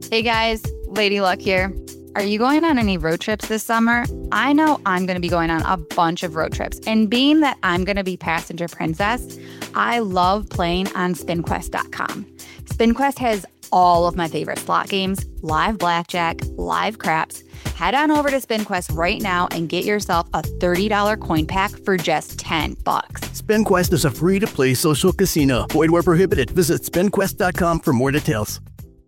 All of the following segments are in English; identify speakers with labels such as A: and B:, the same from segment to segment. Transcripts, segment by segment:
A: Hey guys, Lady Luck here. Are you going on any road trips this summer? I know I'm going to be going on a bunch of road trips. And being that I'm going to be passenger princess, I love playing on SpinQuest.com. SpinQuest has all of my favorite slot games, live blackjack, live craps. Head on over to SpinQuest right now and get yourself a $30 coin pack for just $10.
B: SpinQuest is a free-to-play social casino. Void where prohibited. Visit SpinQuest.com for more details.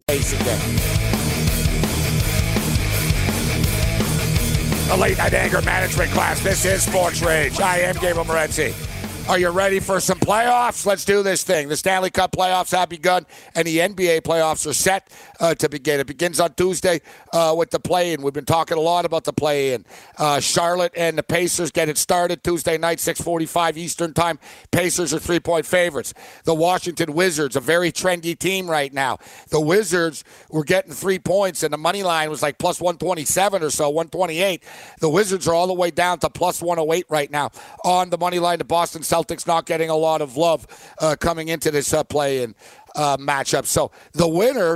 C: The Late Night Anger Management class. This is Sports Rage. I am Gabriel Morency. Are you ready for some playoffs? Let's do this thing. The Stanley Cup playoffs have begun, and the NBA playoffs are set to begin. It begins on Tuesday with the play-in. We've been talking a lot about the play-in. Charlotte and the Pacers get it started Tuesday night, 6:45 Eastern time. Pacers are 3-point favorites. The Washington Wizards, a very trendy team right now. The Wizards were getting 3 points, and the money line was like plus 127 or so, 128. The Wizards are all the way down to plus 108 right now on the money line. The Boston Celtics not getting a lot of love coming into this play-in matchup. So the winner,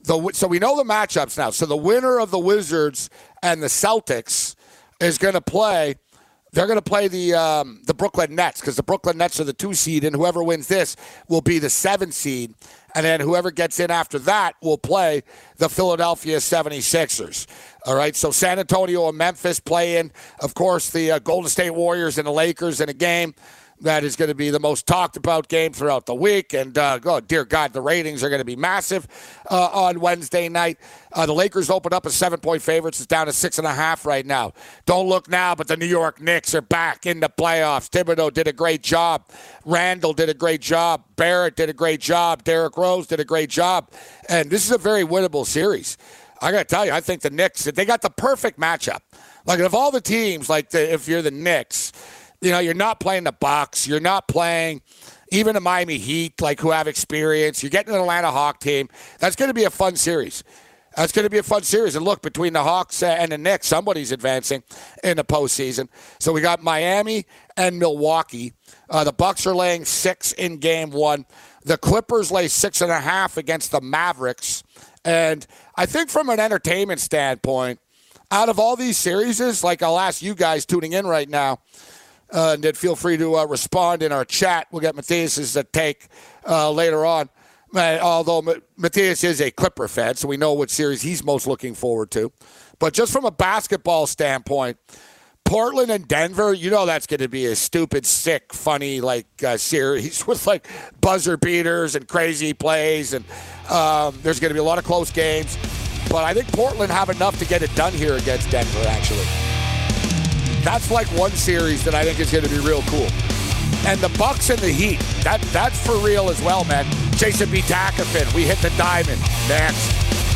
C: so we know the matchups now. So the winner of the Wizards and the Celtics is going to play. They're going to play the Brooklyn Nets, because the Brooklyn Nets are the 2 seed, and whoever wins this will be the 7 seed. And then whoever gets in after that will play the Philadelphia 76ers. All right, so San Antonio and Memphis play in, of course, the Golden State Warriors and the Lakers in a game that is going to be the most talked about game throughout the week. And, oh, dear God, the ratings are going to be massive on Wednesday night. The Lakers opened up as 7-point favorites. It's down to 6.5 right now. Don't look now, but the New York Knicks are back in the playoffs. Thibodeau did a great job. Randall did a great job. Barrett did a great job. Derrick Rose did a great job. And this is a very winnable series. I got to tell you, I think the Knicks, they got the perfect matchup. Like, of all the teams, like if you're the Knicks, you know, you're not playing the Bucks. You're not playing even the Miami Heat, like, who have experience. You're getting an Atlanta Hawk team. That's going to be a fun series. That's going to be a fun series. And look, between the Hawks and the Knicks, somebody's advancing in the postseason. So we got Miami and Milwaukee. The Bucks are laying 6 in game 1. The Clippers lay 6.5 against the Mavericks. And I think from an entertainment standpoint, out of all these series, like, I'll ask you guys tuning in right now, and then feel free to respond in our chat. We'll get Matthias's take later on. Although Matthias is a Clipper fan, so we know what series he's most looking forward to. But just from a basketball standpoint, Portland and Denver, you know that's going to be a stupid, sick, funny series with like buzzer beaters and crazy plays, and there's going to be a lot of close games. But I think Portland have enough to get it done here against Denver, actually. That's like one series that I think is going to be real cool. And the Bucks and the Heat, that's for real as well, man. Jason B. Takafin, we hit the diamond. Next.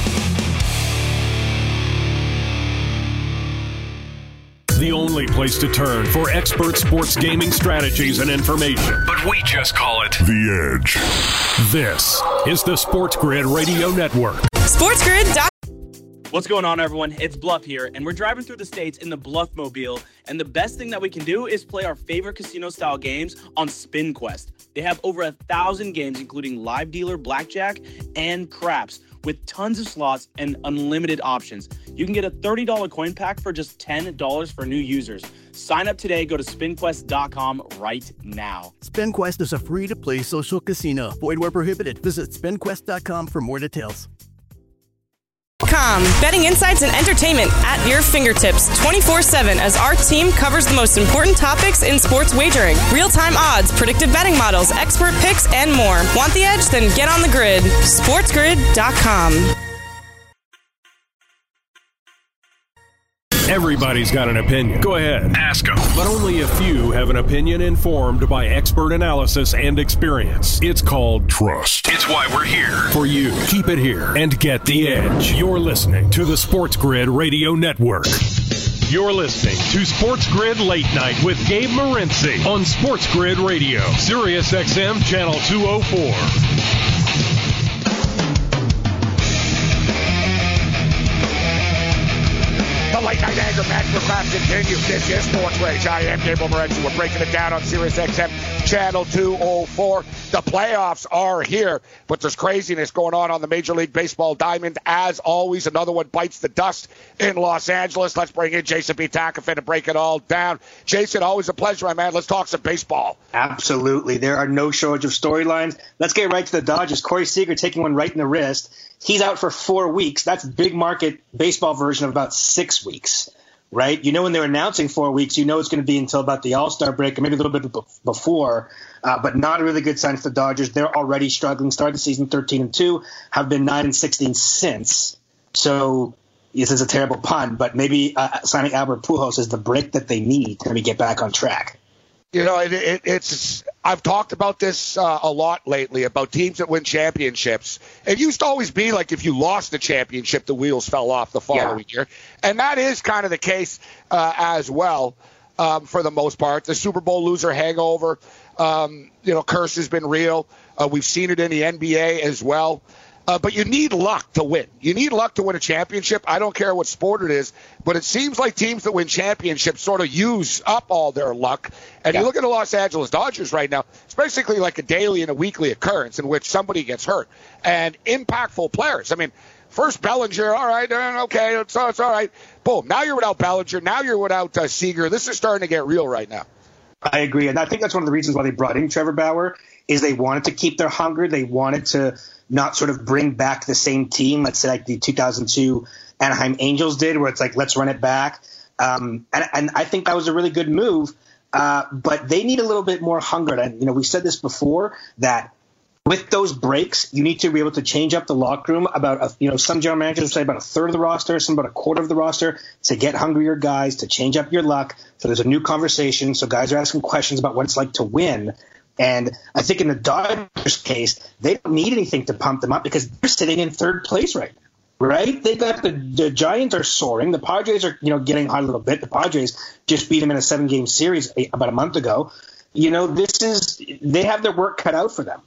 D: The only place to turn for expert sports gaming strategies and information. But we just call it The Edge. This is the Sports Grid Radio Network.
E: SportsGrid.com.
F: What's going on, everyone? It's Bluff here, and we're driving through the states in the Bluff-mobile, and the best thing that we can do is play our favorite casino-style games on SpinQuest. They have over 1,000 games, including live dealer, blackjack, and craps, with tons of slots and unlimited options. You can get a $30 coin pack for just $10 for new users. Sign up today. Go to SpinQuest.com right now.
B: SpinQuest is a free-to-play social casino. Void where prohibited. Visit SpinQuest.com for more details.
E: Betting insights and entertainment at your fingertips 24/7 as our team covers the most important topics in sports wagering. Real-time odds, predictive betting models, expert picks, and more. Want the edge? Then get on the grid. SportsGrid.com.
D: Everybody's got an opinion. Go ahead, ask them. But only a few have an opinion informed by expert analysis and experience. It's called Trust. It's why we're here. For you. Keep it here and get the edge. You're listening to the Sports Grid Radio Network. You're listening to Sports Grid Late Night with Gabe Morency on Sports Grid Radio, Sirius XM Channel 204.
C: Late Night Anger Management class continues. This is Sports Rage. I am Gabriel Morency. We're breaking it down on Sirius XM Channel 204. The playoffs are here, but there's craziness going on the Major League Baseball diamond. As always, another one bites the dust in Los Angeles. Let's bring in Jason B. Takafin to break it all down. Jason, always a pleasure, my man. Let's talk some baseball.
G: Absolutely. There are no shortage of storylines. Let's get right to the Dodgers. Corey Seager taking one right in the wrist. He's out for 4 weeks. That's big market baseball version of about 6 weeks. Right? You know, when they're announcing 4 weeks, you know it's going to be until about the All-Star break or maybe a little bit before, but not a really good sign for the Dodgers. They're already struggling. Started the season 13-2, have been 9-16 since. So this is a terrible pun, but maybe signing Albert Pujols is the break that they need to maybe get back on track.
C: You know, it's I've talked about this a lot lately, about teams that win championships. It used to always be like if you lost the championship, the wheels fell off the following year. And that is kind of the case as well for the most part. The Super Bowl loser hangover, curse has been real. We've seen it in the NBA as well. But you need luck to win. You need luck to win a championship. I don't care what sport it is, but it seems like teams that win championships sort of use up all their luck. And you look at the Los Angeles Dodgers right now, it's basically like a daily and a weekly occurrence in which somebody gets hurt. And impactful players. I mean, first Bellinger, all right, okay, it's all right. Boom, now you're without Bellinger. Now you're without Seager. This is starting to get real right now.
G: I agree. And I think that's one of the reasons why they brought in Trevor Bauer is they wanted to keep their hunger. They wanted to not sort of bring back the same team, let's say like the 2002 Anaheim Angels did, where it's like, let's run it back. And I think that was a really good move. But they need a little bit more hunger. And, we said this before, that with those breaks, you need to be able to change up the locker room about, some general managers say about a third of the roster, some about a quarter of the roster, to get hungrier guys, to change up your luck. So there's a new conversation. So guys are asking questions about what it's like to win. And I think in the Dodgers case, they don't need anything to pump them up because they're sitting in third place right now, right? They got the Giants are soaring. The Padres are, getting hot a little bit. The Padres just beat them in a 7-game series about a month ago. They have their work cut out for them.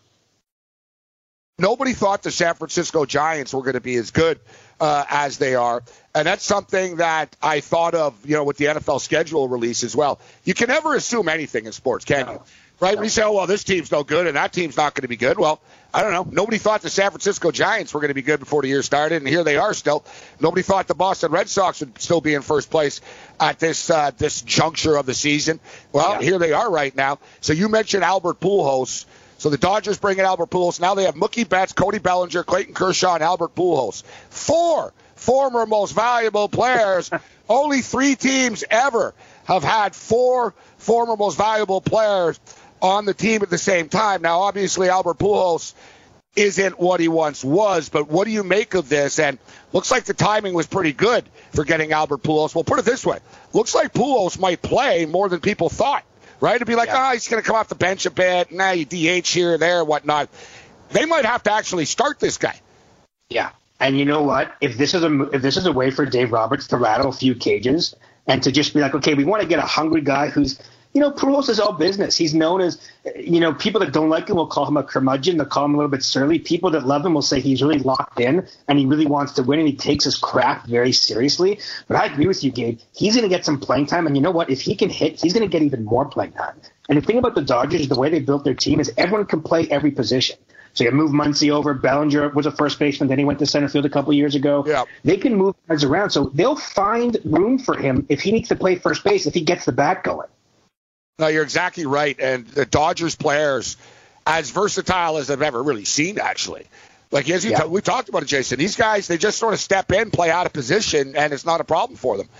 C: Nobody thought the San Francisco Giants were going to be as good as they are. And that's something that I thought of, with the NFL schedule release as well. You can never assume anything in sports, can you? Right? When you say, this team's no good and that team's not going to be good. Well, I don't know. Nobody thought the San Francisco Giants were going to be good before the year started, and here they are still. Nobody thought the Boston Red Sox would still be in first place at this juncture of the season. Well, Here they are right now. So you mentioned Albert Pujols. So the Dodgers bring in Albert Pujols. Now they have Mookie Betts, Cody Bellinger, Clayton Kershaw, and Albert Pujols. 4 former most valuable players. Only 3 teams ever have had 4 former most valuable players on the team at the same time. Now, obviously, Albert Pujols isn't what he once was, but what do you make of this? And looks like the timing was pretty good for getting Albert Pujols. Well, put it this way. Looks like Pujols might play more than people thought, right? It'd be like, he's going to come off the bench a bit. You DH here, there, whatnot. They might have to actually start this guy.
G: Yeah. And you know what? If this is a way for Dave Roberts to rattle a few cages and to just be like, okay, we want to get a hungry guy who's, Pujols is all business. He's known as, people that don't like him will call him a curmudgeon. They'll call him a little bit surly. People that love him will say he's really locked in and he really wants to win and he takes his craft very seriously. But I agree with you, Gabe. He's going to get some playing time. And you know what? If he can hit, he's going to get even more playing time. And the thing about the Dodgers, the way they built their team is everyone can play every position. So you move Muncy over. Bellinger was a first baseman. Then he went to center field a couple of years ago. Yeah. They can move guys around. So they'll find room for him if he needs to play first base, if he gets the bat going.
C: No, you're exactly right. And the Dodgers players, as versatile as I've ever really seen, actually. Like, we talked about it, Jason. These guys, they just sort of step in, play out of position, and it's not a problem for them.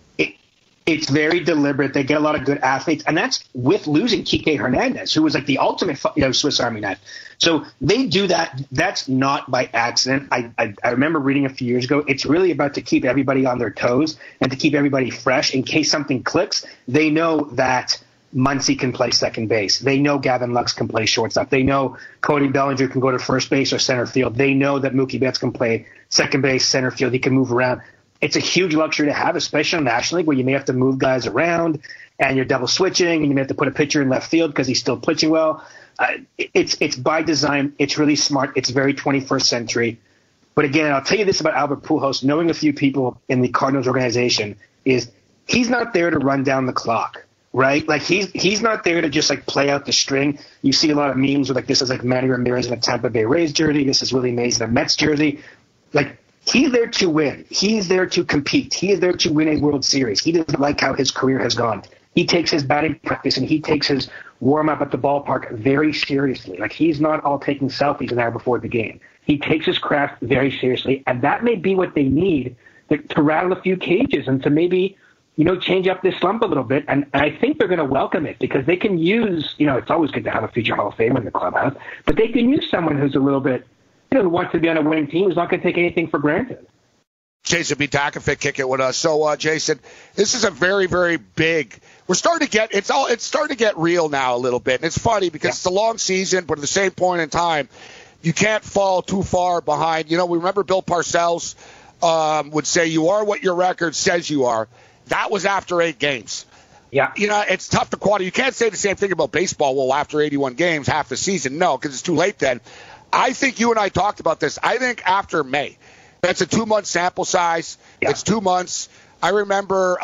G: It's very deliberate. They get a lot of good athletes, and that's with losing Kike Hernandez, who was like the ultimate Swiss Army knife. So they do that. That's not by accident. I remember reading a few years ago, it's really about to keep everybody on their toes and to keep everybody fresh in case something clicks. They know that Muncy can play second base. They know Gavin Lux can play shortstop. They know Cody Bellinger can go to first base or center field. They know that Mookie Betts can play second base, center field. He can move around. It's a huge luxury to have, especially in the National League where you may have to move guys around and you're double switching and you may have to put a pitcher in left field because he's still pitching well. It's by design. It's really smart. It's very 21st century. But again, I'll tell you this about Albert Pujols, knowing a few people in the Cardinals organization, is he's not there to run down the clock. right? Like he's not there to just like play out the string. You see a lot of memes with like this is like Manny Ramirez in a Tampa Bay Rays jersey. This is Willie Mays in a Mets jersey. Like he's there to win. He's there to compete. He is there to win a World Series. He doesn't like how his career has gone. He takes his batting practice and he takes his warm up at the ballpark very seriously. Like he's not all taking selfies an hour before the game. He takes his craft very seriously, and that may be what they need to rattle a few cages and to maybe, change up this slump a little bit. And I think they're going to welcome it because they can use, it's always good to have a future Hall of Famer in the clubhouse, but they can use someone who's a little bit, who wants to be on a winning team, who's not going to take anything for granted.
C: Jason B. Takafit kick it with us. So, Jason, this is a very, very big. We're starting to get it's starting to get real now a little bit, and it's funny because it's a long season, but at the same point in time, you can't fall too far behind. We remember Bill Parcells would say, "You are what your record says you are." That was after 8 games.
G: Yeah.
C: It's tough to quantify. You can't say the same thing about baseball. Well, after 81 games, half the season, no, because it's too late then. I think you and I talked about this. I think after May. That's a 2-month sample size. Yeah. It's 2 months. I remember,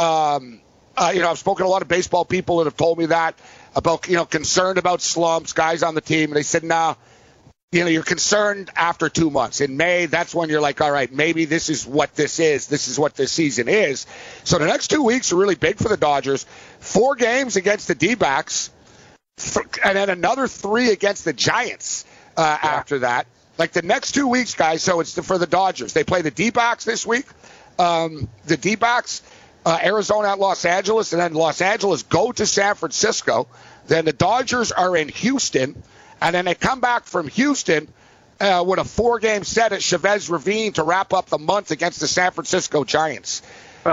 C: I've spoken to a lot of baseball people that have told me that about, concerned about slumps, guys on the team. And they said, no, you're concerned after 2 months. In May, that's when you're like, all right, maybe this is what this is. This is what this season is. So the next 2 weeks are really big for the Dodgers. 4 games against the D-backs, and then another 3 against the Giants after that. Like the next 2 weeks, guys, so it's for the Dodgers. They play the D-backs this week. The D-backs, Arizona at Los Angeles, and then Los Angeles go to San Francisco. Then the Dodgers are in Houston, and then they come back from Houston with a 4-game set at Chavez Ravine to wrap up the month against the San Francisco Giants.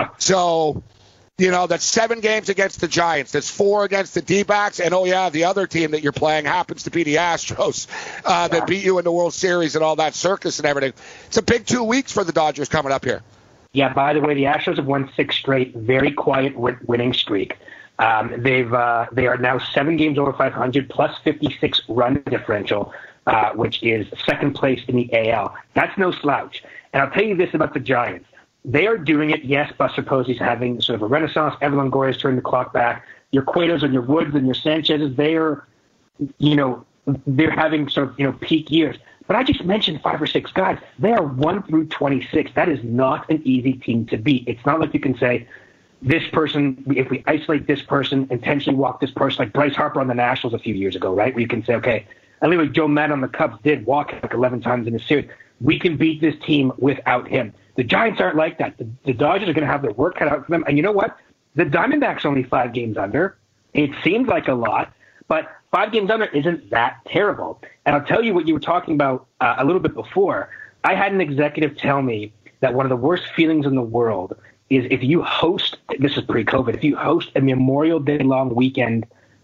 C: So, that's 7 games against the Giants. That's 4 against the D-backs. And, the other team that you're playing happens to be the Astros that beat you in the World Series and all that circus and everything. It's a big 2 weeks for the Dodgers coming up here. Yeah,
G: by the way, the Astros have won 6 straight, very quiet winning streak. They are now 7 games over 500 plus 56 run differential, which is second place in the AL. That's no slouch. And I'll tell you this about the Giants. They are doing it. Yes, Buster Posey's having sort of a renaissance. Evan Longoria's turning the clock back. Your Cuetos and your Woods and your Sanchez's, they're having sort of, peak years. But I just mentioned 5 or 6 guys. They are 1 through 26. That is not an easy team to beat. It's not like you can say, this person, if we isolate this person, intentionally walk this person, like Bryce Harper on the Nationals a few years ago, right? Where you can say, okay, I think like Joe Maddon on the Cubs did walk like 11 times in a series. We can beat this team without him. The Giants aren't like that. The Dodgers are going to have their work cut out for them. And you know what? The Diamondbacks only 5 games under. It seems like a lot, but 5 games under isn't that terrible. And I'll tell you what you were talking about a little bit before. I had an executive tell me that one of the worst feelings in the world is if you host, this is pre-COVID, if you host a Memorial Day long weekend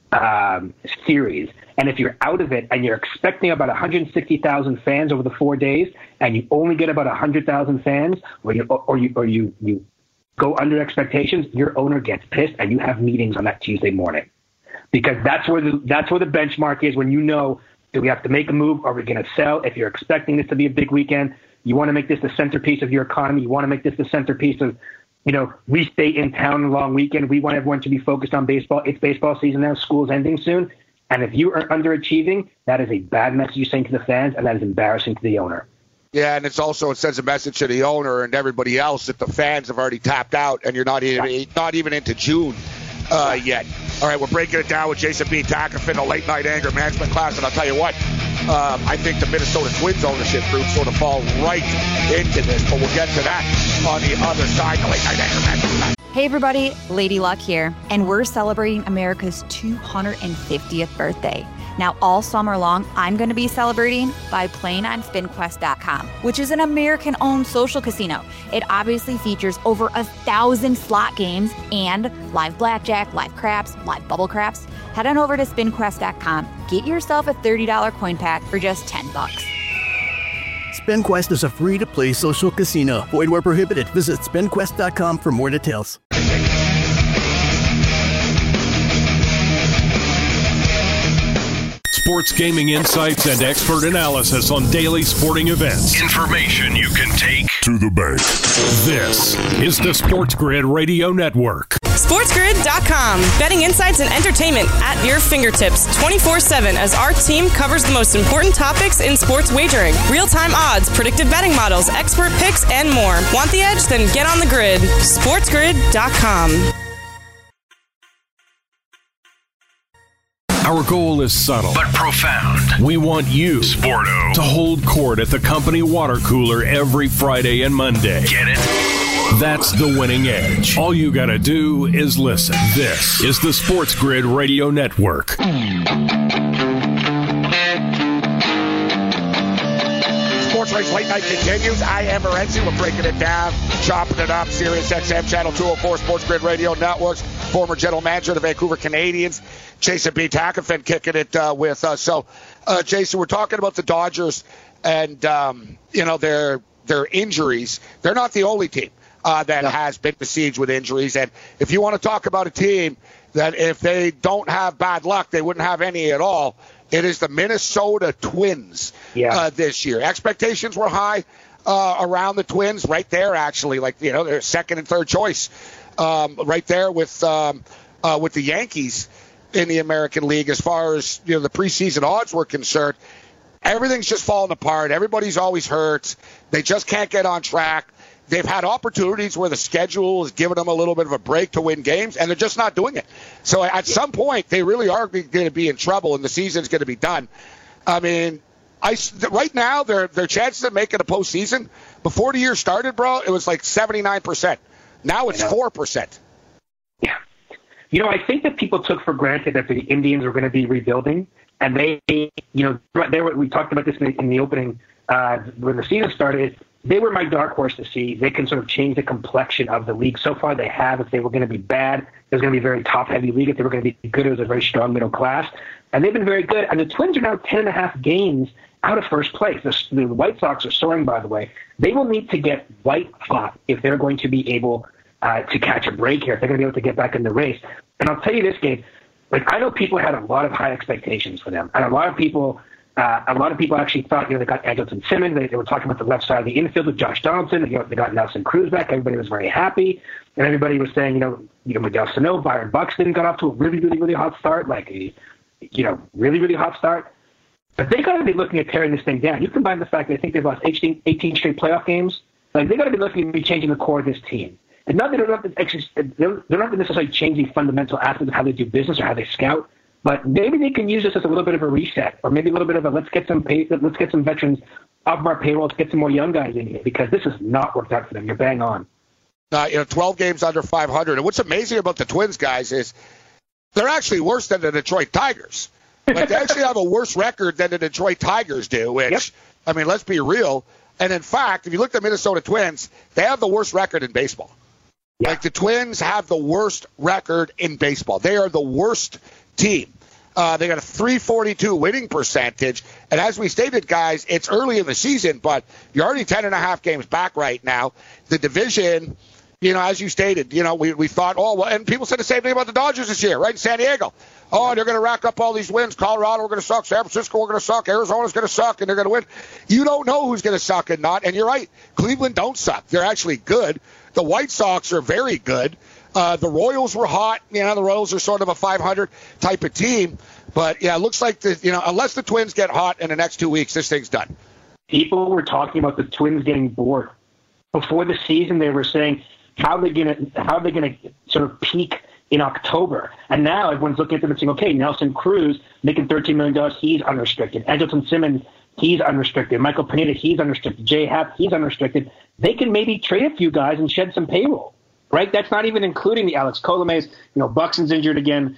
G: series, and if you're out of it and you're expecting about 160,000 fans over the 4 days, and you only get about 100,000 fans, or you go under expectations, your owner gets pissed, and you have meetings on that Tuesday morning, because that's where the benchmark is when do we have to make a move? Are we going to sell? If you're expecting this to be a big weekend, you want to make this the centerpiece of your economy. You want to make this the centerpiece of, we stay in town a long weekend. We want everyone to be focused on baseball. It's baseball season now. School's ending soon. And if you are underachieving, that is a bad message you're saying to the fans, and that is embarrassing to the owner.
C: Yeah, and it sends a message to the owner and everybody else that the fans have already tapped out, and you're not even into June yet. All right, we're breaking it down with Jason B. Takafit, a late-night anger management class, and I'll tell you what, I think the Minnesota Twins ownership group sort of fall right into this, but we'll get to that on the other side. The late-night anger management class.
A: Hey everybody, Lady Luck here, and we're celebrating America's 250th birthday. Now, all summer long, I'm going to be celebrating by playing on SpinQuest.com, which is an American-owned social casino. It obviously features over 1,000 slot games and live blackjack, live craps, live bubble craps. Head on over to SpinQuest.com. Get yourself a $30 coin pack for just $10.
B: SpinQuest is a free-to-play social casino. Void where prohibited. Visit SpinQuest.com for more details.
D: Sports gaming insights and expert analysis on daily sporting events. Information you can take to the bank. This is the Sports Grid Radio Network.
E: SportsGrid.com. Betting insights and entertainment at your fingertips 24/7 as our team covers the most important topics in sports wagering. Real-time odds, predictive betting models, expert picks, and more. Want the edge? Then get on the grid. SportsGrid.com.
D: Our goal is subtle but profound. We want you, Sporto, to hold court at the company water cooler every Friday and Monday. Get it? That's the winning edge. All you gotta do is listen. This is the Sports Grid Radio Network.
C: Sports Race Late Night continues. I am Morency. We're breaking it down, chopping it up. Sirius XM Channel 204, Sports Grid Radio Networks. Former general manager of the Vancouver Canadians, Jason B. Takafin, kicking it with us. So, Jason, we're talking about the Dodgers and their injuries. They're not the only team that has been besieged with injuries. And if you want to talk about a team that if they don't have bad luck, they wouldn't have any at all, it is the Minnesota Twins this year. Expectations were high around the Twins, right there, actually. They're second and third choice right there with the Yankees in the American League as far as the preseason odds were concerned. Everything's just falling apart. Everybody's always hurt. They just can't get on track. They've had opportunities where the schedule has given them a little bit of a break to win games, and they're just not doing it. So at some point, they really are going to be in trouble, and the season's going to be done. I mean, right now, their chances of making a postseason, before the year started, bro, it was like 79%. Now it's 4%.
G: Yeah. I think that people took for granted that the Indians were going to be rebuilding, and we talked about this in the opening when the season started. They were my dark horse to see. They can sort of change the complexion of the league. So far, they have. If they were going to be bad, it was going to be a very top-heavy league. If they were going to be good, it was a very strong middle class. And they've been very good. And the Twins are now 10.5 games out of first place. The White Sox are soaring, by the way. They will need to get white hot if they're going to be able to catch a break here, if they're going to be able to get back in the race. And I'll tell you this, Gabe, I know people had a lot of high expectations for them. And a lot of people actually thought, they got Andrelton Simmons. They were talking about the left side of the infield with Josh Donaldson. They got Nelson Cruz back. Everybody was very happy. And everybody was saying, Miguel Sano, Byron Buxton got off to a really, really, really hot start, really, really hot start. But they got to be looking at tearing this thing down. You combine the fact that I think they've lost 18 straight playoff games. They got to be looking at changing the core of this team. And not that they're not to necessarily change the fundamental aspects of how they do business or how they scout, but maybe they can use this as a little bit of a reset, or maybe a little bit of a let's get some veterans off of our payroll, let's get some more young guys in here, because this has not worked out for them. You're bang on.
C: 12 games under 500. And what's amazing about the Twins, guys, is they're actually worse than the Detroit Tigers. They actually have a worse record than the Detroit Tigers do, which, let's be real. And in fact, if you look at the Minnesota Twins, they have the worst record in baseball. Yeah. The Twins have the worst record in baseball. They are the worst team. They got a .342 winning percentage. And as we stated, guys, it's early in the season, but you're already 10.5 games back right now. The division, as you stated, we thought, and people said the same thing about the Dodgers this year, right, in San Diego. They're going to rack up all these wins. Colorado, we're going to suck. San Francisco, we're going to suck. Arizona's going to suck, and they're going to win. You don't know who's going to suck and not. And you're right. Cleveland don't suck. They're actually good. The White Sox are very good. The Royals were hot. The Royals are sort of a 500 type of team. But, it looks like, unless the Twins get hot in the next 2 weeks, this thing's done.
G: People were talking about the Twins getting bored. Before the season, they were saying, how are they going to sort of peak in October? And now everyone's looking at them and saying, okay, Nelson Cruz making $13 million, he's unrestricted. Andrelton Simmons, he's unrestricted. Michael Pineda, he's unrestricted. Jay Happ, he's unrestricted. They can maybe trade a few guys and shed some payroll, right? That's not even including the Alex Colomes. Buxton's injured again.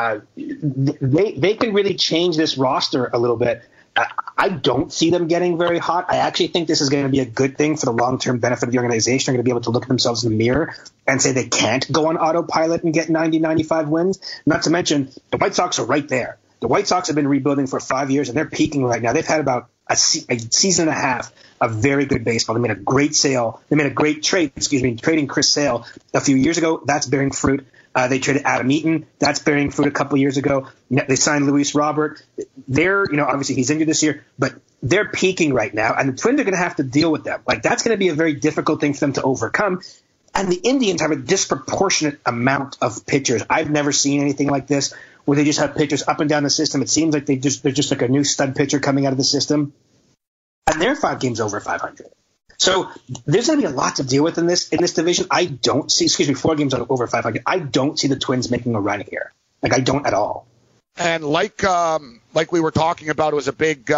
G: They can really change this roster a little bit. I don't see them getting very hot. I actually think this is going to be a good thing for the long-term benefit of the organization. They're going to be able to look at themselves in the mirror and say they can't go on autopilot and get 90, 95 wins. Not to mention, the White Sox are right there. The White Sox have been rebuilding for 5 years, and they're peaking right now. They've had about a season and a half of very good baseball. They made a great trade, trading Chris Sale a few years ago. That's bearing fruit. They traded Adam Eaton. That's bearing fruit a couple years ago. They signed Luis Robert. They're, obviously he's injured this year, but they're peaking right now, and the Twins are going to have to deal with them. That's going to be a very difficult thing for them to overcome. And the Indians have a disproportionate amount of pitchers. I've never seen anything like this where they just have pitchers up and down the system. It seems like they're just like a new stud pitcher coming out of the system. And they're 5 games over 500. So there's going to be a lot to deal with in this division. I don't see, 4 games over 500. I don't see the Twins making a run here. Like, I don't at all.
C: And like we were talking about, it was a big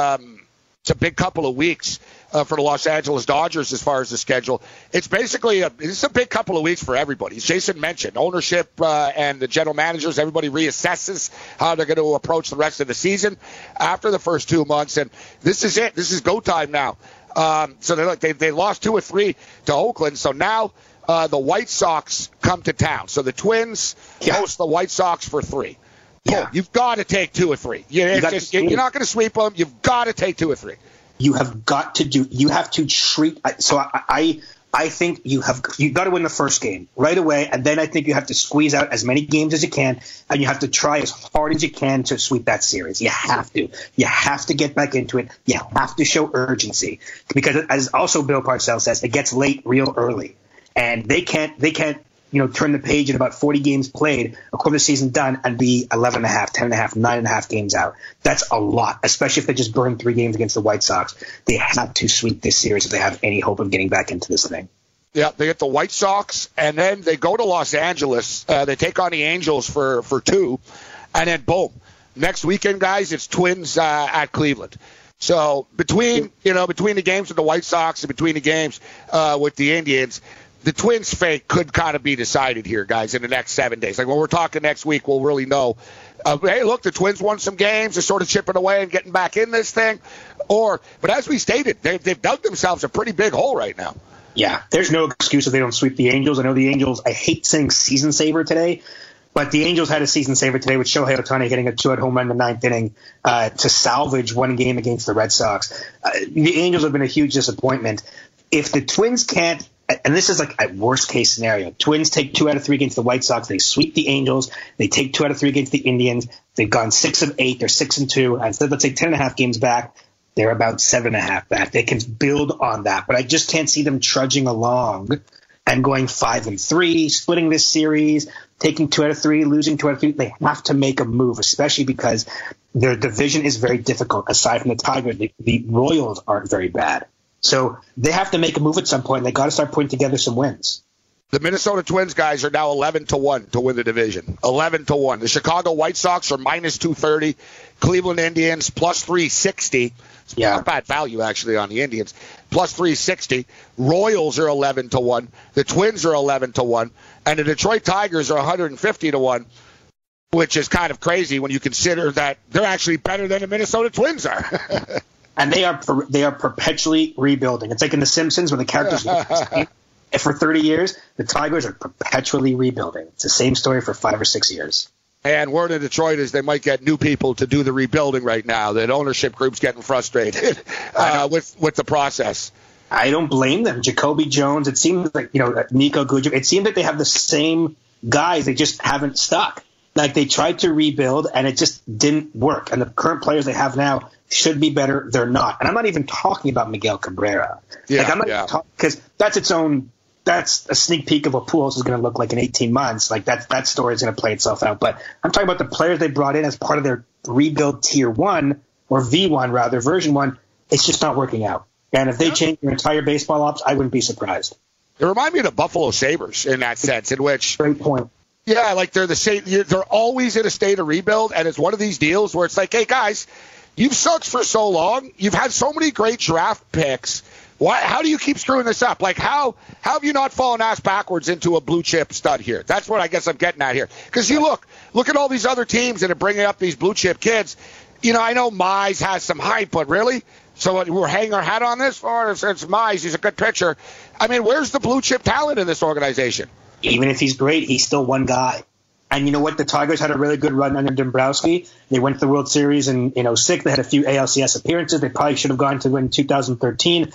C: couple of weeks for the Los Angeles Dodgers as far as the schedule. It's basically a big couple of weeks for everybody. As Jason mentioned, ownership and the general managers, everybody reassesses how they're going to approach the rest of the season after the first 2 months. And this is it. This is go time now. So they lost 2 or 3 to Oakland. So now the White Sox come to town. So the Twins host the White Sox for 3. Yeah. You've got to take 2 or 3. You're not going to sweep them. You've got to take 2 or 3.
G: You have got to treat. So I think you got to win the first game right away, and then I think you have to squeeze out as many games as you can, and you have to try as hard as you can to sweep that series. You have to. You have to get back into it. You have to show urgency, because as also Bill Parcells says, it gets late real early, and they can't turn the page at about 40 games played, a quarter of the season done, and be 11.5, 10.5, 9.5 games out. That's a lot, especially if they just burn 3 games against the White Sox. They have to sweep this series if they have any hope of getting back into this thing.
C: Yeah, they get the White Sox, and then they go to Los Angeles. They take on the Angels for 2, and then boom. Next weekend, guys, it's Twins at Cleveland. So between the games with the White Sox and between the games with the Indians, the Twins' fate could kind of be decided here, guys, in the next 7 days. Like when we're talking next week, we'll really know. Hey, look, the Twins won some games. They're sort of chipping away and getting back in this thing. But as we stated, they've dug themselves a pretty big hole right now.
G: Yeah, there's no excuse if they don't sweep the Angels. I know the Angels, I hate saying season saver today, but the Angels had a season saver today with Shohei Ohtani hitting a 2-out home run in the 9th inning to salvage 1 game against the Red Sox. The Angels have been a huge disappointment. If the Twins can't, and this is like a worst-case scenario. Twins take 2 out of 3 against the White Sox. They sweep the Angels. They take 2 out of 3 against the Indians. They've gone 6 of 8. They're 6-2. Instead, let's take 10.5 games back. They're about 7.5 back. They can build on that, but I just can't see them trudging along and going 5-3, splitting this series, taking 2 out of 3, losing 2 out of 3. They have to make a move, especially because their division is very difficult. Aside from the Tigers, the Royals aren't very bad. So they have to make a move at some point, and they got to start putting together some wins.
C: The Minnesota Twins, guys, are now 11-1 to win the division. 11-1. The Chicago White Sox are -230. Cleveland Indians +360. It's not bad value, actually, on the Indians. +360. Royals are 11-1. The Twins are 11-1. And the Detroit Tigers are 150-1, which is kind of crazy when you consider that they're actually better than the Minnesota Twins are.
G: And they are perpetually rebuilding. It's like in The Simpsons when the characters for 30 years, the Tigers are perpetually rebuilding. It's the same story for 5 or 6 years.
C: And word in Detroit is they might get new people to do the rebuilding right now. That ownership group's getting frustrated with the process.
G: I don't blame them. Jacoby Jones, it seems like, Nico Goodrum, it seems like they have the same guys. They just haven't stuck. Like they tried to rebuild and it just didn't work. And the current players they have now should be better. They're not. And I'm not even talking about Miguel Cabrera. Because that's a sneak peek of what Pujols is going to look like in 18 months. Like that story is going to play itself out. But I'm talking about the players they brought in as part of their rebuild tier 1 or V1 rather, version 1. It's just not working out. And if they change their entire baseball ops, I wouldn't be surprised.
C: They remind me of the Buffalo Sabres in that sense, in which
G: great point.
C: Yeah, like they're the same. They're always in a state of rebuild, and it's one of these deals where it's like, hey guys, you've sucked for so long. You've had so many great draft picks. How do you keep screwing this up? Like, how have you not fallen ass backwards into a blue chip stud here? That's what I guess I'm getting at here. Because you look at all these other teams that are bringing up these blue chip kids. I know Mize has some hype, but really? So we're hanging our hat on this? Or it's Mize, he's a good pitcher. I mean, where's the blue chip talent in this organization?
G: Even if he's great, he's still one guy. And you know what? The Tigers had a really good run under Dombrowski. They went to the World Series in 2006. They had a few ALCS appearances. They probably should have gone to in 2013.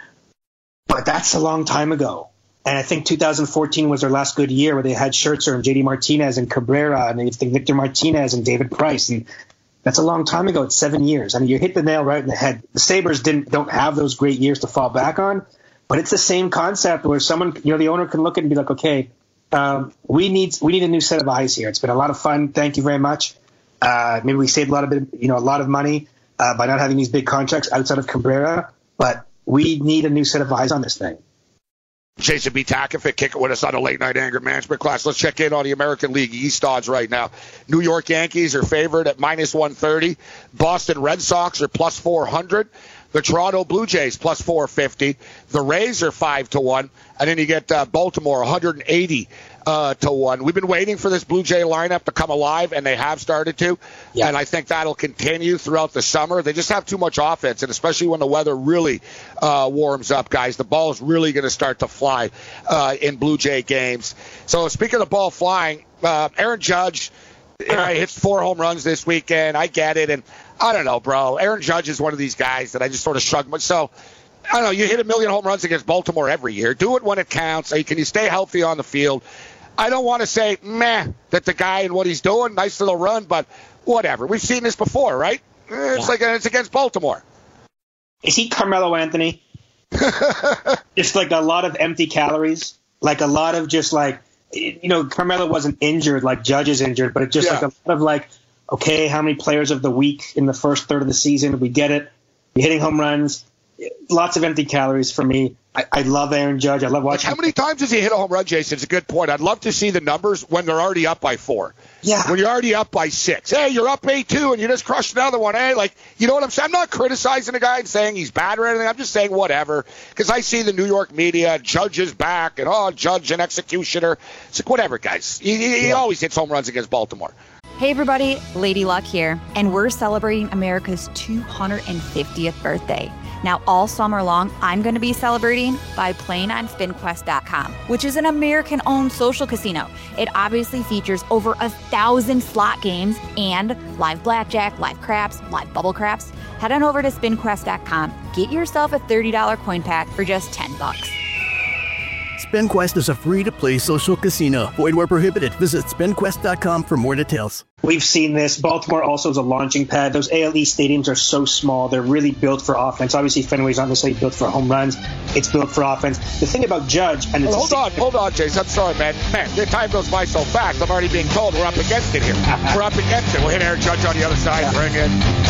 G: But that's a long time ago. And I think 2014 was their last good year where they had Scherzer and JD Martinez and Cabrera and they think Victor Martinez and David Price. And that's a long time ago. It's 7 years. I mean, you hit the nail right in the head. The Sabres don't have those great years to fall back on. But it's the same concept where someone, the owner can look at it and be like, okay, we need a new set of eyes here. It's been a lot of fun. Thank you very much. Maybe we saved a lot of money by not having these big contracts outside of Cabrera, but we need a new set of eyes on this thing.
C: Jason B. Tackett kicking with us on the late night anger management class. Let's check in on the American League East odds right now. New York Yankees are favored at -130. Boston Red Sox are +400. The Toronto Blue Jays +450. The Rays are 5-1. And then you get Baltimore 180 to 1. We've been waiting for this Blue Jay lineup to come alive, and they have started to. Yeah. And I think that'll continue throughout the summer. They just have too much offense, and especially when the weather really warms up, guys, the ball is really going to start to fly in Blue Jay games. So speaking of the ball flying, Aaron Judge hits 4 home runs this weekend. I get it, and I don't know, bro. Aaron Judge is one of these guys that I just sort of shrug. So, I don't know, you hit 1 million home runs against Baltimore every year. Do it when it counts. Can you stay healthy on the field? I don't want to say, that the guy and what he's doing, nice little run, but whatever. We've seen this before, right? It's against Baltimore.
G: Is he Carmelo Anthony? Just like a lot of empty calories, like a lot of just like, Carmelo wasn't injured like Judge is injured, but it's just like a lot of like, okay, how many players of the week in the first third of the season? We get it. You're hitting home runs. Lots of empty calories for me. I love Aaron Judge. I love watching.
C: How many times does he hit a home run, Jason? It's a good point. I'd love to see the numbers when they're already up by 4.
G: Yeah.
C: When you're already up by 6. Hey, you're up 8-2, and you just crushed another one. Hey, you know what I'm saying? I'm not criticizing the guy and saying he's bad or anything. I'm just saying whatever. Because I see the New York media, Judge is back, and Judge an executioner. It's like, whatever, guys. He always hits home runs against Baltimore.
A: Hey everybody, Lady Luck here, and we're celebrating America's 250th birthday. Now, all summer long, I'm going to be celebrating by playing on SpinQuest.com, which is an American-owned social casino. It obviously features over 1,000 slot games and live blackjack, live craps, live bubble craps. Head on over to SpinQuest.com. Get yourself a $30 coin pack for just $10.
B: SpinQuest is a free-to-play social casino. Void where prohibited. Visit SpinQuest.com for more details.
G: We've seen this. Baltimore also is a launching pad. Those AL East stadiums are so small. They're really built for offense. Obviously, Fenway's not necessarily built for home runs. It's built for offense. The thing about Judge... and
C: hold on, Jason. I'm sorry, man. The time goes by so fast. I'm already being told we're up against it here. We're up against it. We'll hit Aaron Judge on the other side. Bring it.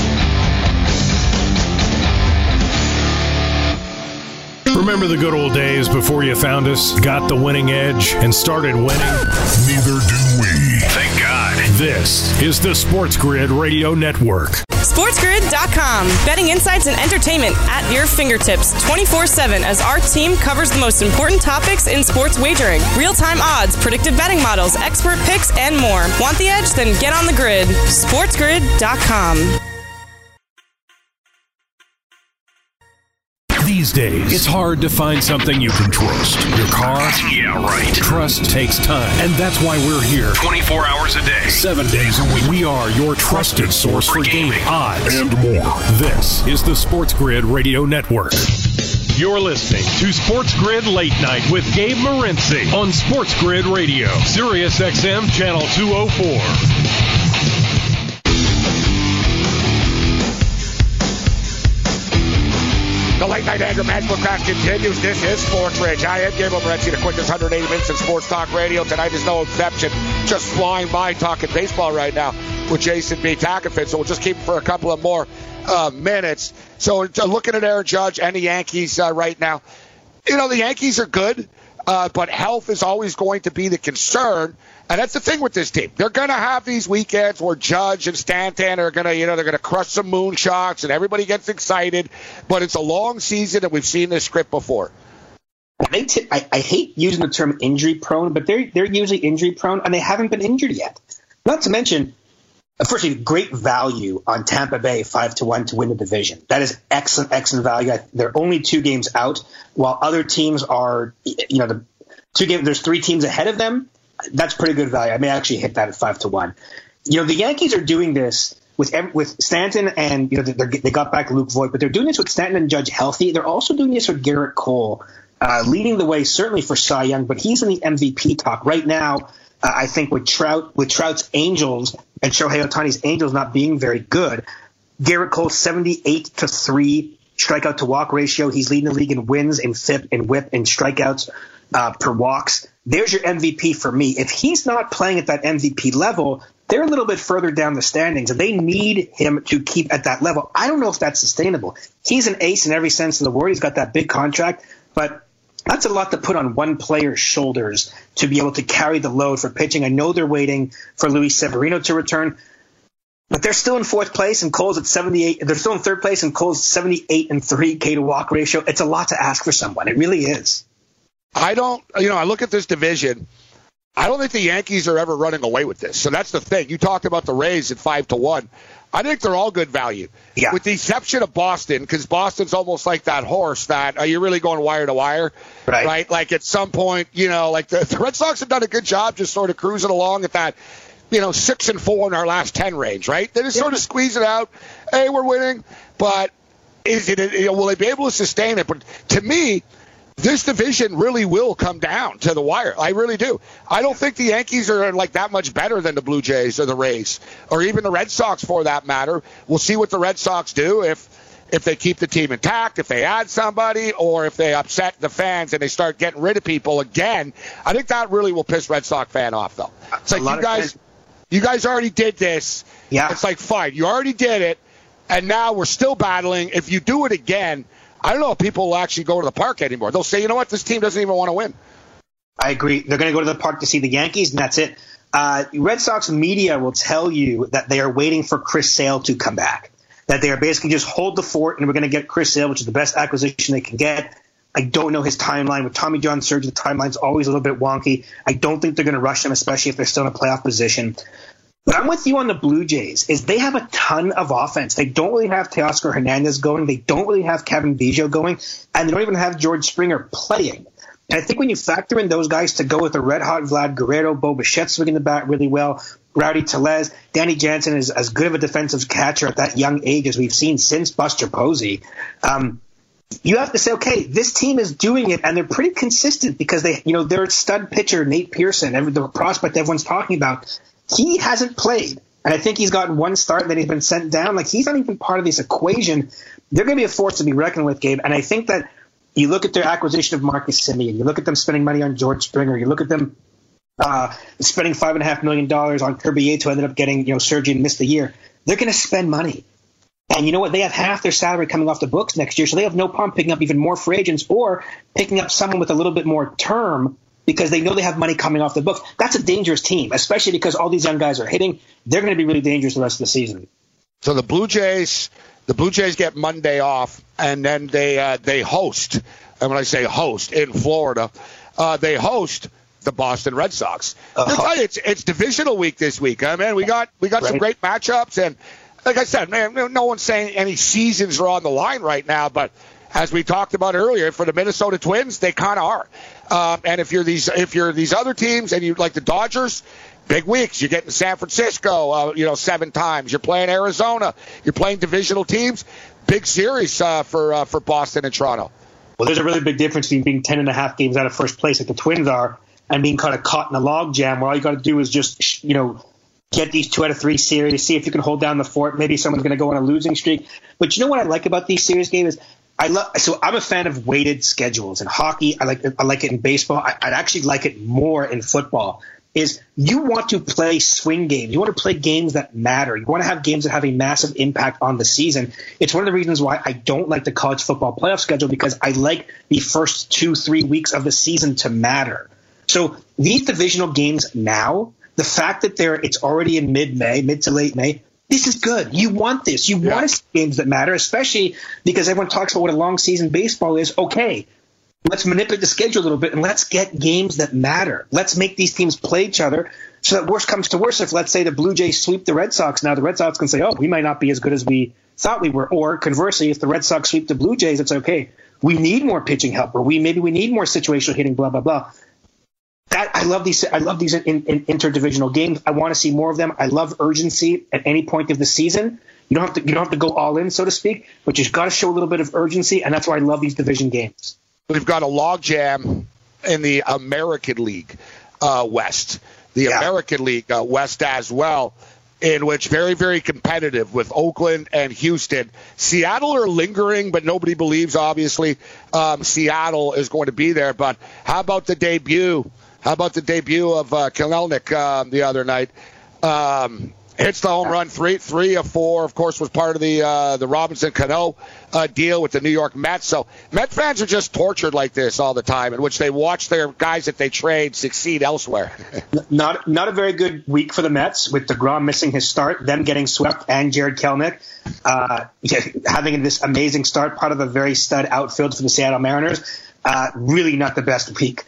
D: Remember the good old days before you found us, got the winning edge, and started winning?
H: Neither do we.
D: Thank God. This is the Sports Grid Radio Network.
E: SportsGrid.com. Betting insights and entertainment at your fingertips 24/7 as our team covers the most important topics in sports wagering. Real-time odds, predictive betting models, expert picks, and more. Want the edge? Then get on the grid. SportsGrid.com.
D: These days, it's hard to find something you can trust. Your car? Yeah, right. Trust takes time, and that's why we're here 24 hours a day, 7 days a week. We are your trusted source for gaming, odds, and more. This is the Sports Grid Radio Network. You're listening to Sports Grid Late Night with Gabe Morency on Sports Grid Radio, Sirius XM Channel 204.
C: The late night anger management class continues. This is Sports Ridge. I am Gabriel Morency, the quickest 180 minutes in sports talk radio. Tonight is no exception. Just flying by talking baseball right now with Jason B. Tackett. So we'll just keep it for a couple of more minutes. So looking at Aaron Judge and the Yankees right now, the Yankees are good, but health is always going to be the concern. And that's the thing with this team. They're going to have these weekends where Judge and Stanton are going to, they're going to crush some moonshots and everybody gets excited. But it's a long season, and we've seen this script before.
G: I hate using the term injury prone, but they're usually injury prone, and they haven't been injured yet. Not to mention, firstly, great value on Tampa Bay 5-1 to win the division. That is excellent value. They're only 2 games out, while other teams are, there's 3 teams ahead of them. That's pretty good value. I may actually hit that at 5-1. The Yankees are doing this with Stanton, and they got back Luke Voigt, but they're doing this with Stanton and Judge healthy. They're also doing this with Garrett Cole, leading the way certainly for Cy Young, but he's in the MVP talk right now. I think with Trout's Angels and Shohei Ohtani's Angels not being very good, Garrett Cole 78-3 strikeout to walk ratio. He's leading the league in wins, in FIP, in WHIP, in strikeouts per walks. There's your MVP for me. If he's not playing at that MVP level, they're a little bit further down the standings, and they need him to keep at that level. I don't know if that's sustainable. He's an ace in every sense of the word. He's got that big contract, but that's a lot to put on one player's shoulders to be able to carry the load for pitching. I know they're waiting for Luis Severino to return, but they're still in fourth place, and Cole's at 78. They're still in third place, and Cole's 78-3 K to walk ratio. It's a lot to ask for someone. It really is.
C: I look at this division. I don't think the Yankees are ever running away with this. So that's the thing. You talked about the Rays at 5-1. I think they're all good value, with the exception of Boston, because Boston's almost like that horse that are you really going wire to wire, right? Like at some point, like the Red Sox have done a good job just sort of cruising along at that, 6-4 in our last 10 range, right? They just sort of squeeze it out. Hey, we're winning, but will they be able to sustain it? But to me, this division really will come down to the wire. I really do. I don't think the Yankees are like that much better than the Blue Jays or the Rays or even the Red Sox for that matter. We'll see what the Red Sox do if they keep the team intact, if they add somebody, or if they upset the fans and they start getting rid of people again. I think that really will piss Red Sox fan off, though. It's like you guys already did this. Yeah. It's like, fine, you already did it, and now we're still battling. If you do it again, I don't know if people will actually go to the park anymore. They'll say, you know what, this team doesn't even want to win.
G: I agree. They're going to go to the park to see the Yankees, and that's it. Red Sox media will tell you that they are waiting for Chris Sale to come back, that they are basically just hold the fort, and we're going to get Chris Sale, which is the best acquisition they can get. I don't know his timeline. With Tommy John surgery, the timeline's always a little bit wonky. I don't think they're going to rush him, especially if they're still in a playoff position. But I'm with you on the Blue Jays. Is they have a ton of offense. They don't really have Teoscar Hernandez going. They don't really have Kevin Biggio going. And they don't even have George Springer playing. And I think when you factor in those guys to go with the red-hot Vlad Guerrero, Bo Bichette swinging the bat really well, Rowdy Tellez, Danny Jansen is as good of a defensive catcher at that young age as we've seen since Buster Posey. You have to say, okay, this team is doing it, and they're pretty consistent because their stud pitcher, Nate Pearson, the prospect everyone's talking about, he hasn't played, and I think he's gotten one start, and then he's been sent down. Like, he's not even part of this equation. They're going to be a force to be reckoned with, Gabe, and I think that you look at their acquisition of Marcus Semien, you look at them spending money on George Springer, you look at them spending $5.5 million on Kirby Yates, who ended up getting surgery and missed the year. They're going to spend money. And you know what? They have half their salary coming off the books next year, so they have no problem picking up even more free agents or picking up someone with a little bit more term because they know they have money coming off the books. That's a dangerous team, especially because all these young guys are hitting. They're going to be really dangerous the rest of the season.
C: So the Blue Jays get Monday off, and then they host. And when I say host, in Florida, they host the Boston Red Sox. I'll tell you, it's divisional week this week. Man, we got some great matchups, and like I said, man, no one's saying any seasons are on the line right now, but as we talked about earlier, for the Minnesota Twins, they kind of are. And if you're these other teams and you like the Dodgers, big weeks. You're getting San Francisco, 7 times. You're playing Arizona. You're playing divisional teams. Big series for Boston and Toronto.
G: Well, there's a really big difference between being 10.5 games out of first place like the Twins are and being kind of caught in a log jam where all you got to do is just, get these 2 out of 3 series, see if you can hold down the fort. Maybe someone's going to go on a losing streak. But you know what I like about these series games is I'm a fan of weighted schedules in hockey. I like it in baseball. I'd actually like it more in football. Is you want to play swing games. You want to play games that matter. You want to have games that have a massive impact on the season. It's one of the reasons why I don't like the college football playoff schedule because I like the first 2-3 weeks of the season to matter. So these divisional games now, the fact that it's already in mid to late May, this is good. You want this. You want to see games that matter, especially because everyone talks about what a long season baseball is. Okay, let's manipulate the schedule a little bit and let's get games that matter. Let's make these teams play each other so that worst comes to worst. If, let's say, the Blue Jays sweep the Red Sox, now the Red Sox can say, oh, we might not be as good as we thought we were. Or conversely, if the Red Sox sweep the Blue Jays, it's okay. We need more pitching help, or maybe we need more situational hitting, blah, blah, blah. I love these in interdivisional games. I want to see more of them. I love urgency at any point of the season. You don't have to go all in, so to speak, but you've got to show a little bit of urgency, and that's why I love these division games.
C: We've got a logjam in the American League West. The American League West as well in which very, very competitive with Oakland and Houston. Seattle are lingering, but nobody believes, obviously, Seattle is going to be there. But how about the debut? How about the debut of Kelenic the other night? Hits the home run, 3 of 4. Of course, was part of the Robinson Cano deal with the New York Mets. So Met fans are just tortured like this all the time, in which they watch their guys that they trade succeed elsewhere.
G: Not a very good week for the Mets, with DeGrom missing his start, them getting swept, and Jared Kelenic having this amazing start, part of a very stud outfield for the Seattle Mariners. Really not the best week.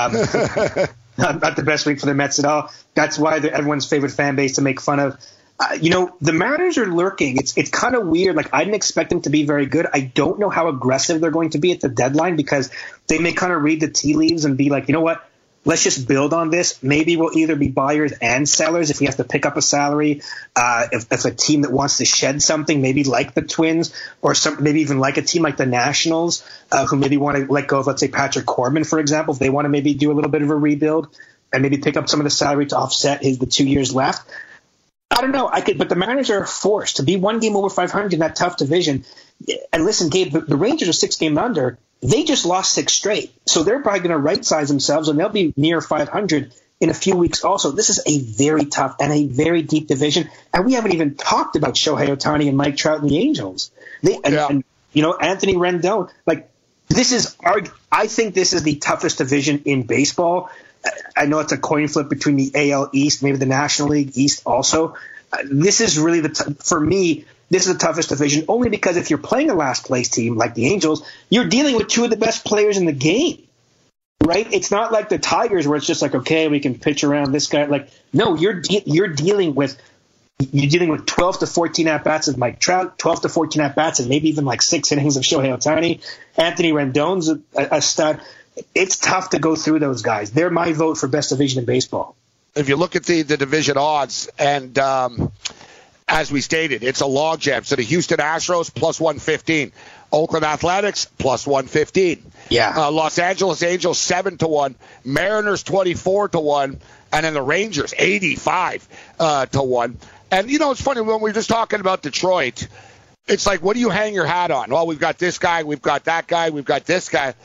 G: Not the best week for the Mets at all. That's why they're everyone's favorite fan base to make fun of. The Mariners are lurking. It's kind of weird. Like, I didn't expect them to be very good. I don't know how aggressive they're going to be at the deadline, because they may kind of read the tea leaves and be like, you know what? Let's just build on this. Maybe we'll either be buyers and sellers if we have to pick up a salary. If a team that wants to shed something, maybe like the Twins, or maybe even like a team like the Nationals, who maybe want to let go of, let's say, Patrick Corbin, for example, if they want to maybe do a little bit of a rebuild and maybe pick up some of the salary to offset the 2 years left. I don't know. But the Mariners are forced to be one game over 500 in that tough division. And listen, Gabe, the Rangers are 6 games under. They just lost 6 straight. So they're probably going to right-size themselves, and they'll be near 500 in a few weeks also. This is a very tough and a very deep division. And we haven't even talked about Shohei Ohtani and Mike Trout and the Angels. And Anthony Rendon. Like, I think this is the toughest division in baseball. I know it's a coin flip between the AL East, maybe the National League East also. This is really for me, this is the toughest division, only because if you're playing a last place team like the Angels, you're dealing with 2 of the best players in the game, right? It's not like the Tigers where it's just like, okay, we can pitch around this guy. Like, no, you're dealing with 12 to 14 at-bats of Mike Trout, 12 to 14 at-bats, and maybe even like 6 innings of Shohei Ohtani. Anthony Rendon's a stud. It's tough to go through those guys. They're my vote for best division in baseball.
C: If you look at the division odds, and as we stated, it's a logjam. So the Houston Astros plus 115, Oakland Athletics plus 115.
G: Yeah.
C: Los Angeles Angels 7-1, Mariners 24-1, and then the Rangers 85-1. And it's funny, when we were just talking about Detroit, it's like, what do you hang your hat on? Well, we've got this guy, we've got that guy, we've got this guy.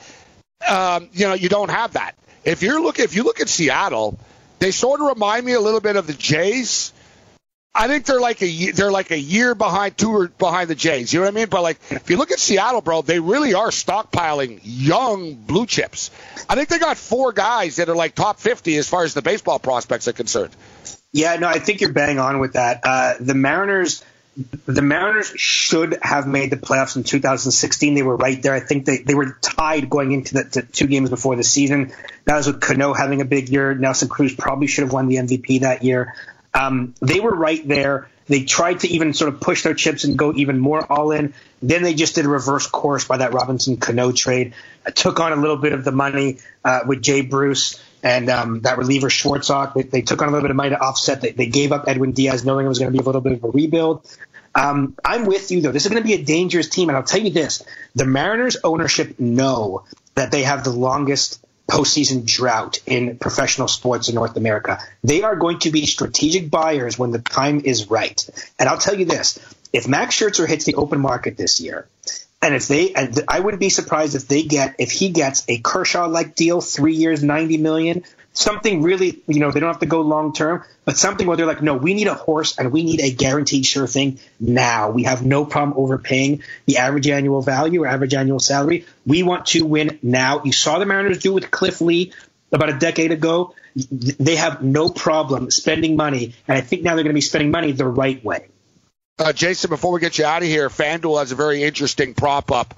C: You don't have that. If you look at Seattle, they sort of remind me a little bit of the Jays. I think they're like a year behind, 2 behind the Jays. You know what I mean? But like, if you look at Seattle, bro, they really are stockpiling young blue chips. I think they got 4 guys that are like top 50 as far as the baseball prospects are concerned.
G: Yeah, no, I think you're bang on with that. The Mariners should have made the playoffs in 2016. They were right there. I think they were tied going into the 2 games before the season. That was with Cano having a big year. Nelson Cruz probably should have won the MVP that year. They were right there. They tried to even sort of push their chips and go even more all in. Then they just did a reverse course by that Robinson Cano trade. Took on a little bit of the money with Jay Bruce and that reliever Schwartzach. They took on a little bit of money to offset. They gave up Edwin Diaz, knowing it was going to be a little bit of a rebuild. I'm with you, though. This is going to be a dangerous team. And I'll tell you this. The Mariners ownership know that they have the longest postseason drought in professional sports in North America. They are going to be strategic buyers when the time is right. And I'll tell you this. If Max Scherzer hits the open market this year, and I wouldn't be surprised if he gets a Kershaw-like deal, 3 years, $90 million, something really, they don't have to go long term, but something where they're like, no, we need a horse and we need a guaranteed sure thing now. We have no problem overpaying the average annual value or average annual salary. We want to win now. You saw the Mariners do with Cliff Lee about a decade ago. They have no problem spending money, and I think now they're going to be spending money the right way.
C: Jason, before we get you out of here, FanDuel has a very interesting prop up,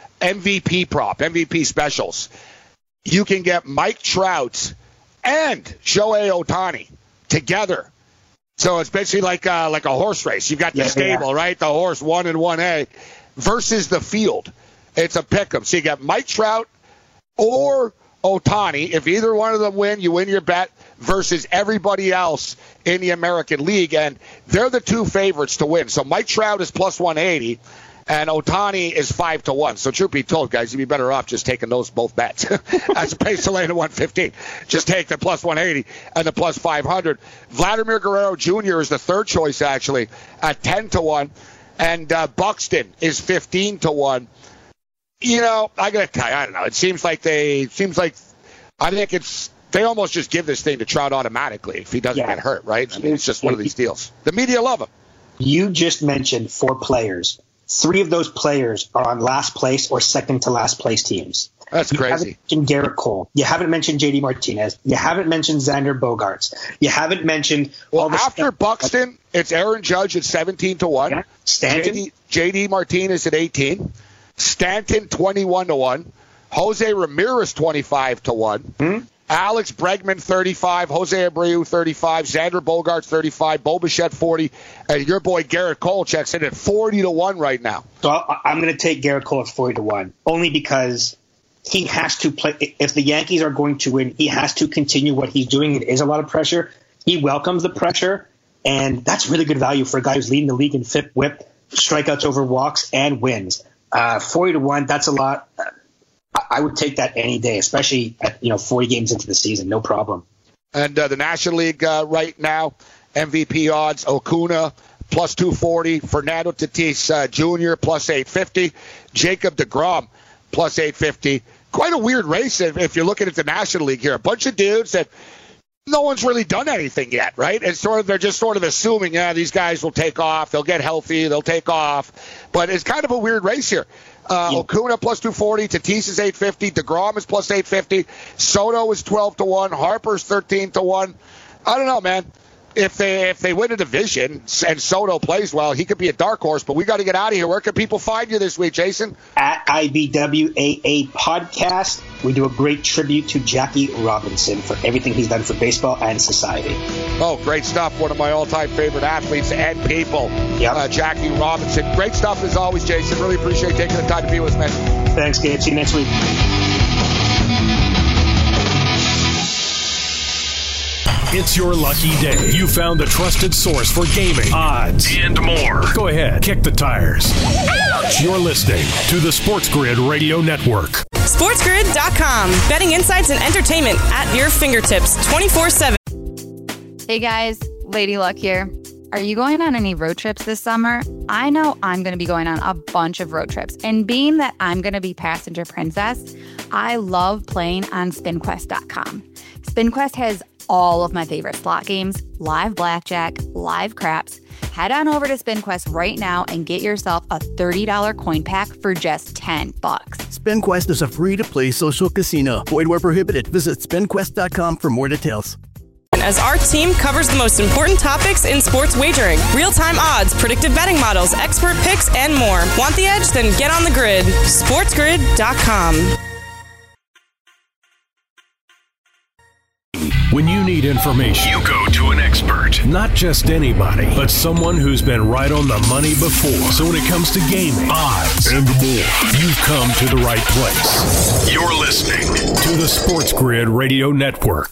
C: MVP specials. You can get Mike Trout and Shohei Ohtani together. So it's basically like a horse race. You've got the stable, right? The horse 1 and 1A versus the field. It's a pick 'em. So you got Mike Trout or Ohtani. If either one of them win, you win your bet versus everybody else in the American League. And they're the 2 favorites to win. So Mike Trout is plus 180 And Ohtani is 5-1. So truth be told, guys, you'd be better off just taking those both bets as opposed to laying at 115. Just take the plus 180 and the plus 500. Vladimir Guerrero Jr. is the third choice, actually, at 10-1. And Buxton is 15-1. You know, I got to tell you, I don't know. It seems like I think they almost just give this thing to Trout automatically if he doesn't get hurt, right? I mean, it's just one of these deals. The media love him.
G: You just mentioned 4 players. 3 of those players are on last place or second to last place teams.
C: That's crazy.
G: You haven't mentioned Garrett Cole. You haven't mentioned JD Martinez. You haven't mentioned Xander Bogaerts. You haven't mentioned
C: after Buxton, it's Aaron Judge at 17-1.
G: Yeah. Stanton,
C: JD Martinez at 18. Stanton 21-1. Jose Ramirez 25-1. Alex Bregman 35, Jose Abreu 35, Xander Bogaerts 35, Bo Bichette 40, and your boy Garrett Cole checks in at 40-1 right now.
G: So I'm going to take Garrett Cole at 40-1 only because he has to play. If the Yankees are going to win, he has to continue what he's doing. It is a lot of pressure. He welcomes the pressure, and that's really good value for a guy who's leading the league in FIP, WHIP, strikeouts over walks, and wins. 40-1, that's a lot. I would take that any day, especially at 40 games into the season. No problem.
C: And the National League right now, MVP odds, Acuna plus 240, Fernando Tatis Jr. plus 850, Jacob deGrom plus 850. Quite a weird race if you're looking at the National League here. A bunch of dudes that no one's really done anything yet, right? It's they're just sort of assuming, these guys will take off, they'll get healthy, they'll take off. But it's kind of a weird race here. Acuna plus 240, Tatis is 850, deGrom is plus 850, Soto is 12-1, Harper's 13-1. I don't know, man. If they win a division and Soto plays well, he could be a dark horse. But we got to get out of here. Where can people find you this week, Jason?
G: At IBWAA Podcast. We do a great tribute to Jackie Robinson for everything he's done for baseball and society.
C: Oh, great stuff. One of my all-time favorite athletes and people, Jackie Robinson. Great stuff as always, Jason. Really appreciate taking the time to be with us, man.
G: Thanks, Gabe. See you next week.
D: It's your lucky day. You found the trusted source for gaming, odds, and more. Go ahead, kick the tires. You're listening to the Sports Grid Radio Network.
E: SportsGrid.com. Betting insights and entertainment at your fingertips 24/7.
A: Hey guys, Lady Luck here. Are you going on any road trips this summer? I know I'm going to be going on a bunch of road trips. And being that I'm going to be passenger princess, I love playing on SpinQuest.com. SpinQuest has all of my favorite slot games, live blackjack, live craps. Head on over to SpinQuest right now and get yourself a $30 coin pack for just $10.
B: SpinQuest is a free-to-play social casino. Void where prohibited. Visit SpinQuest.com for more details.
E: As our team covers the most important topics in sports wagering. Real-time odds, predictive betting models, expert picks, and more. Want the edge? Then get on the grid. SportsGrid.com.
D: When you need information, you go to an expert. Not just anybody, but someone who's been right on the money before. So when it comes to gaming, odds, and more, you've come to the right place. You're listening to the Sports Grid Radio Network.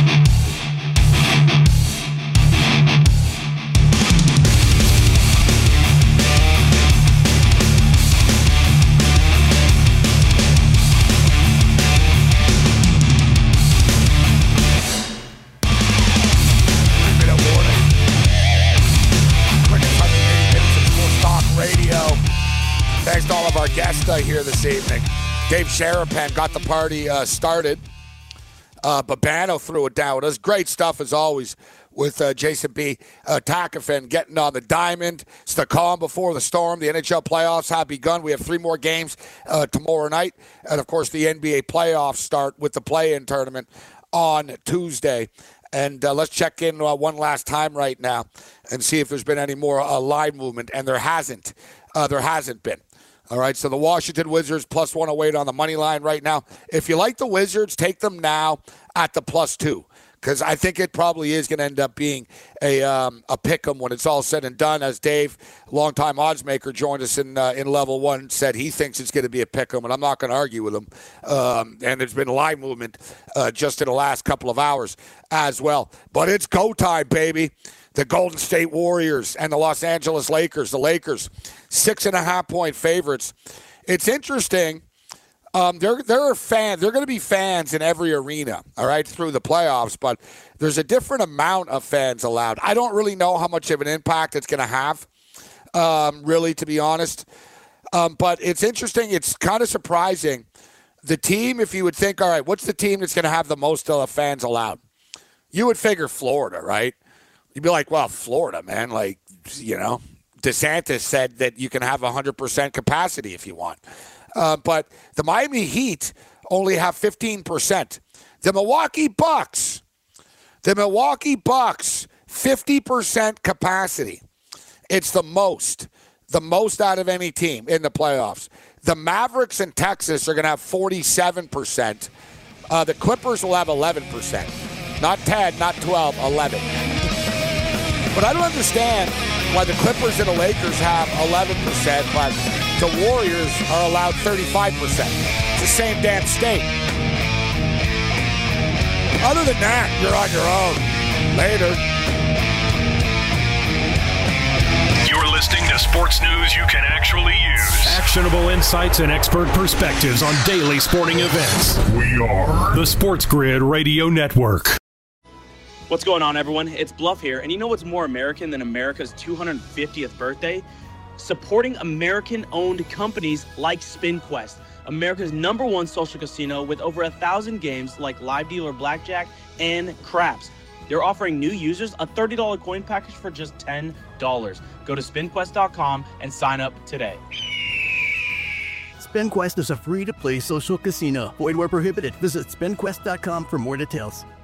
C: Thanks to all of our guests here this evening. Dave Sharapan got the party started. Babano threw it down with us. Great stuff as always with Jason B. Takafin getting on the diamond. It's the calm before the storm. The NHL playoffs have begun. We have 3 more games tomorrow night. And, of course, the NBA playoffs start with the play-in tournament on Tuesday. And let's check in one last time right now and see if there's been any more line movement. And there hasn't. There hasn't been. All right, so the Washington Wizards plus 108 on the money line right now. If you like the Wizards, take them now at the +2 because I think it probably is going to end up being a pick 'em when it's all said and done. As Dave, longtime odds maker, joined us in level one, said he thinks it's going to be a pick 'em, and I'm not going to argue with him. And there's been live movement just in the last couple of hours as well. But it's go time, baby. The Golden State Warriors and the Los Angeles Lakers. The Lakers, 6.5-point favorites. It's interesting. There are fans. There are going to be fans in every arena, all right, through the playoffs. But there's a different amount of fans allowed. I don't really know how much of an impact it's going to have, really, to be honest. But it's interesting. It's kind of surprising. The team, if you would think, all right, what's the team that's going to have the most fans allowed? You would figure Florida, right? You'd be like, well, Florida, man. Like, you know, DeSantis said that you can have 100% capacity if you want. But the Miami Heat only have 15%. The Milwaukee Bucks, 50% capacity. It's the most out of any team in the playoffs. The Mavericks in Texas are going to have 47%. The Clippers will have 11%. Not 10, not 12, 11. But I don't understand why the Clippers and the Lakers have 11%, but the Warriors are allowed 35%. It's the same damn state. Other than that, you're on your own. Later.
D: You're listening to sports news you can actually use. Actionable insights and expert perspectives on daily sporting events.
H: We are
D: the Sports Grid Radio Network.
F: What's going on, everyone? It's Bluff here, and you know what's more American than America's 250th birthday? Supporting American-owned companies like SpinQuest, America's #1 social casino with over 1,000 games like live dealer blackjack and craps. They're offering new users a $30 coin package for just $10. Go to SpinQuest.com and sign up today.
B: SpinQuest is a free-to-play social casino. Void where prohibited. Visit SpinQuest.com for more details.